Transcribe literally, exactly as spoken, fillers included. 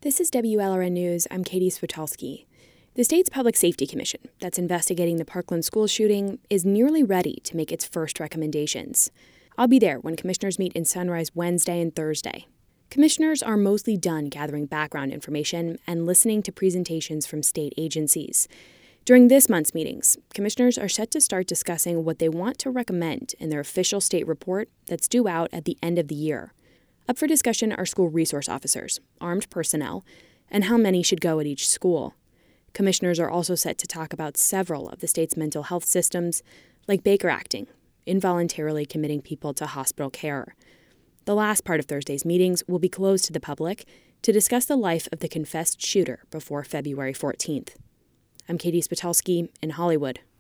This is W L R N News. I'm Katie Switolski. The state's Public Safety Commission, that's investigating the Parkland school shooting, is nearly ready to make its first recommendations. I'll be there when commissioners meet in Sunrise Wednesday and Thursday. Commissioners are mostly done gathering background information and listening to presentations from state agencies. During this month's meetings, commissioners are set to start discussing what they want to recommend in their official state report that's due out at the end of the year. Up for discussion are school resource officers, armed personnel, and how many should go at each school. Commissioners are also set to talk about several of the state's mental health systems, like Baker acting, involuntarily committing people to hospital care. The last part of Thursday's meetings will be closed to the public to discuss the life of the confessed shooter before February fourteenth. I'm Katie Switolski in Hollywood.